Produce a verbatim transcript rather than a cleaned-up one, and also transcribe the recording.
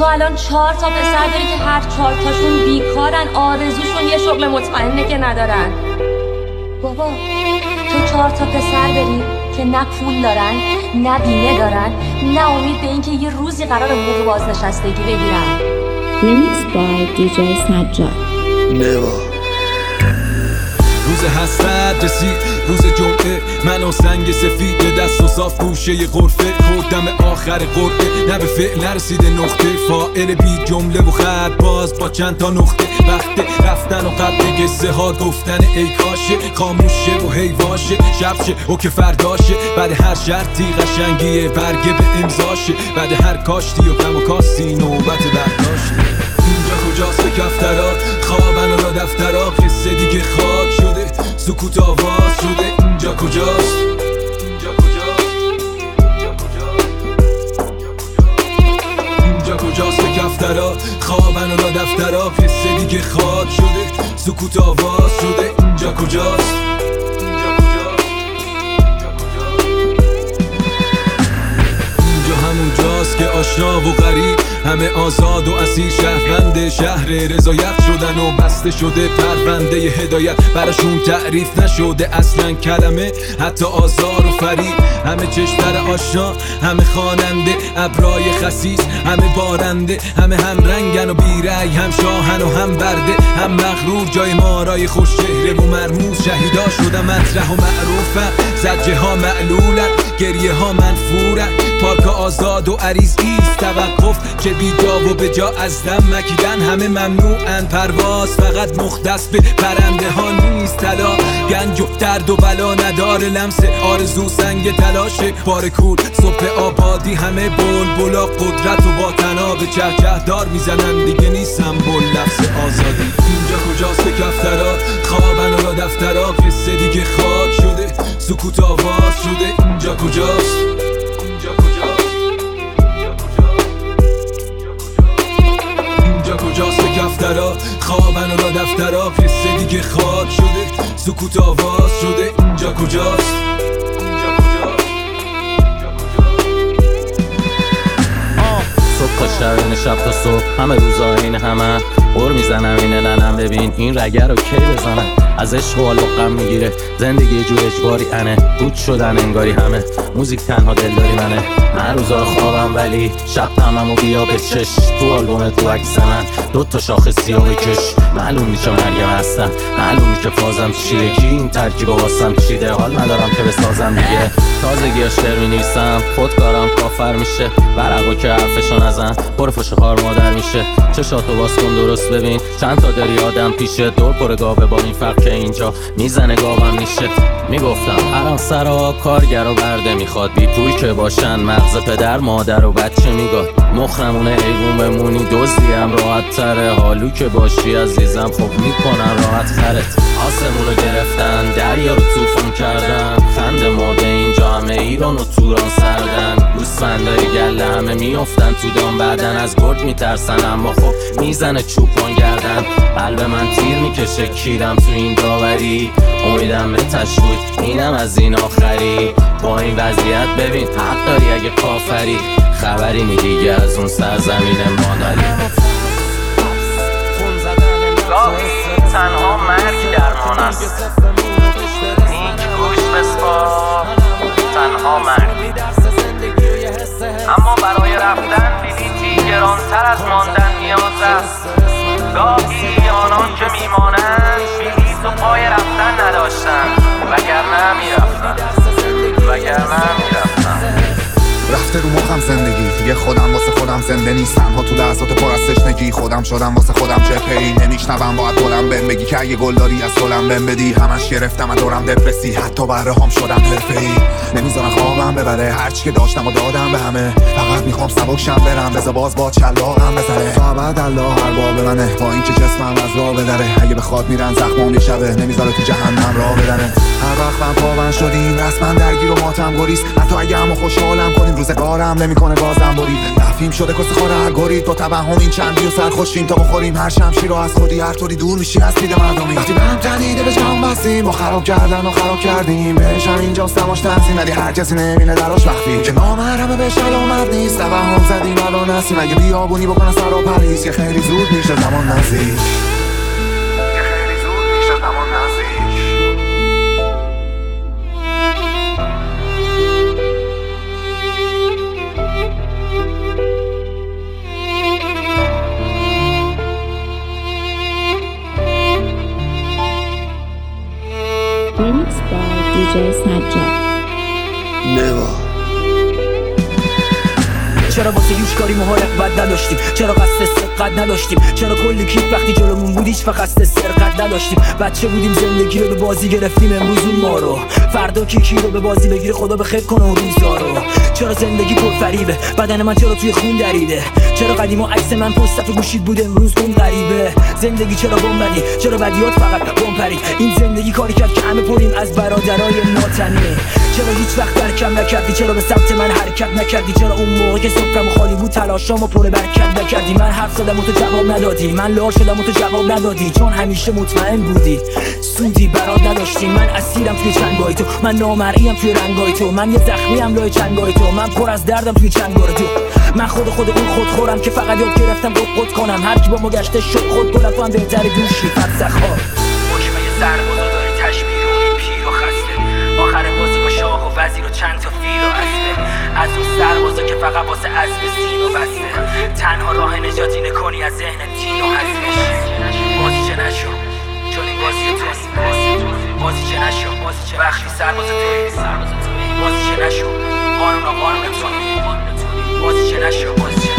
الان چهار تا پسر داری که هر چهار تاشون بیکارن، آرزوشون یه شغل مطمئنه که ندارن. بابا تو چهار تا پسر داری که نه پول دارن، نه بیمه دارن، نه امید به این که یه روزی قرار حقوق بازنشستگی بگیرن. Remixed by دی جی سجاد. نوا روز حسرت رسید، روز جمعه، من و سنگ سفید دست و صاف گوشه غرفه، خوردم آخر قرعه، نه به فعل نرسیده نقطه، فاعل بی جمله و خط باز با چند تا نقطه، وقت رفتن و قبل قصه ها گفتن ای کاشه، خاموشه و هیواشه، شبشه و که فرداشه، بعد هر شرطی قشنگیه برگه به امضاشه، بعد هر کاشتی و کم و کاستی نوبت برداشته. اینجا کجاست به کفترها، خوابن و را دفترها، قصه دیگه خاک شده، سکوت آواز شده. اینجا کجاست؟ اینجا کجاست؟ اینجا کجاست به کفترها، خوابن و را دفترها، قصه دیگه خاک شده، سکوت آواز شده. اینجا کجاست؟ همونجاست که آشنا و غریب، همه آزاد و اسیر، شهروند شهر رضایت شدن و بسته شده پرونده هدایت، براشون تعریف نشده اصلا کلمه، حتی آزار و فریب. همه چشمر آشنا، همه خواننده، ابرای خسیس، همه بارنده، همه هم رنگن و بیرای، هم شاهن و هم برده، هم مغرور، جای مارای خوش چهره و مرموز، شهیدا شدن مطرح و معروفن، زجه ها معلولن، گریه ها منفورن، پارک آزاد و عریض ایست توقف که بی جا و به جا از دم مکیدن، همه ممنوعن، پرواز فقط مختص به پرنده ها نیست، طلا گنج و درد و بلا نداره، لمس آرزو سنگ تلاشه، بار کور صبح آبادی، همه بلبلا قدرت و با تناب چهچه دار میزنن، دیگه نیست سمبل لفظ آزادی. اینجا کجاست به کفترها، خوابن و را دفترها، قصه دیگه خاک شده، سکوت آواز شده. اینجا کجاست؟ اینجا کجاست به کفترها، خوابن و را دفترها، قصه دیگه خاک شده، سکوت آواز شده. اینجا کجاست؟ صبح تا شب اینه، شب تا صبح، همه روزا اینه، همه قر میزنم اینه، ننم ببین این رگه رو کی بزنم، از عشق و غم میگیره زندگی یه جور اجباری انه، بود شدن انگاری همه، موزیک تنها دلداری منه، من روزا خوابم ولی شب هممو بیا به چش، تو آلبوم تو عکس من دو تا شاخه سیاه بکش، معلوم نیست مرگم هستم، معلوم نیست که فازم چیه، کی این ترکیب واسم چیده، حال ندارم که بسازم دیگه، تازگی اشتر می نویسم، خودکارم کافر میشه، برقو که حرفشو نزن پر فش خار مادر میشه، چشاتو باز کن درست ببین چند تا داری آدم پیشه، دور پر گاوه با این فرق که اینجا میزنه گاوم میشه. میگفتم هران سرا کارگر و برده میخواد، بی پول که باشن مغز پدر مادر و بچه میگاد، مخنمونه ایوون بمونی دزدیم راحت تره، حالو که باشی عزیزم خب میکنن راحت خرت، آسمونو گرفتن دریا رو طوفان کردن، خنده مرده اینجا همه ایران و توران سردن، گوسفندای گله همه میافتن تو دام، بعدن از گرد میترسن اما خب میزنه چوپان گردن، قلب من تیر میکشه کیرم تو این داوری، امیدم به تشوید اینم از این آخری، با این وضعیت ببین حق داری اگه کافری، خبری نی دیگه از اون سرزمین مادری. گاهی تنها مرگ درمان است، نیک گوش بسپار تنها مرگ، اما برای رفتن بلیطی گرانتر از ماندن نیاز است، گاهی آنان که میمانند بلیط و پای رفتن نداشتند، وگرنه میرفتن وگرنه میرفتن رفته رو مخم زندگی دیگه، خودم واسه خودم زنده نیستم، ها تو لحظات پر از تشنگی، خودم شدم واسه خودم جپه‌ای، نمیشنوم باید دلم بهم بگی که اگه گل داری از گلم بهم بدی، همش گرفتم از دورم دپرسی، حتی بره هم شدم حرفه‌ای، نمیذارن خوابم ببره، هرچی که داشتم و دادم به همه، فقط میخوام سبکشم برم، بذار باز با چلاقم بزنه، تا ابد الله هر باب منه، با اینکه جسمم از راه بدره، اگه بخواد میرن زخمام یه شبه، نمیذاره تو جهنم راه بدنه، هر وقتم پابند شدیم رسما درگیر و ماتم گریز. حتی اگه همو خوشحالم کنیم روزگارم نمیکنه گازم برید. نفیم شده کس خاره هر گرید با توهم این چندی و سرخوشیم تا بخوریم هر شمشیر رو از خودی. هر طوری دور میشی از دید مردمی وقتی به هم تنیده به جام بستیم با خراب کردن و خراب کردیم. بهش هم اینجا سماش تنسیم ولی هر کسی نمینه دراش وقتی که نامحرمه بهش علامت نیست. توهم زدیم الان هستیم اگه بیابونی بکنه سر و پریز که خیلی زود میشه زمان نزدیک. Remixed by دی جی Sajjad. Never. چرا واسه هیچ کاری مهارت نداشتیم؟ چرا قصد سرقت نداشتیم؟ چرا کلی کیف وقتی جلومون بود هیچ وقت قصد سرقت نداشتیم؟ بچه بودیم زندگی رو به بازی گرفتیم امروز اون ما رو. فردا کیکی رو به بازی بگیره خدا به خیر کنه اون روزا رو. چرا زندگی پرفریبه؟ بدن من چرا توی خون دریده؟ چرا قدیما عکس من پشت صف گوشید بود امروز اون غریبه؟ زندگی چرا بمبدی؟ چرا بدیات فقط بم پرید؟ این زندگی کاری کرد که همه پریم از برادرای ناتنی. چرا هیچ وقت درکم نکردی؟ چرا به سمت من حرکت نکردی؟ چرا اون موقع که سفرم خالی بود تلاشامو پر برکت نکردی؟ من حرف زدم و تو جواب ندادی، من لار شدم و تو جواب ندادی، چون همیشه مطمئن بودی سودی برات نداشتی. من اسیرم توی چنگای تو، من نامرئیم توی رنگای تو، من یه زخمیم لای چنگای تو، من پر از دردم توی چنگای تو. من خود خود اون خود خورم که فقط یاد گرفتم قد قد کنم. هر کی با ما گشته شد خود گلم تو هم بهتری دوشی فلسخا. حکمه سربازا داری تشبیه اون پیر و خسته. آخر بازی با شاه و وزیر و چند تا فیل و اسبه. از اون سربازا که فقط واسه اسب سین و بسته. تنها راه نجاتی نکنی از ذهن دین و حزمش. بازی چه نشو چون این بازی توست. بازی چه نشو وقتی سرباز توی. بازی چه نشو قانون و قانون توی. بازی چه نشو بازی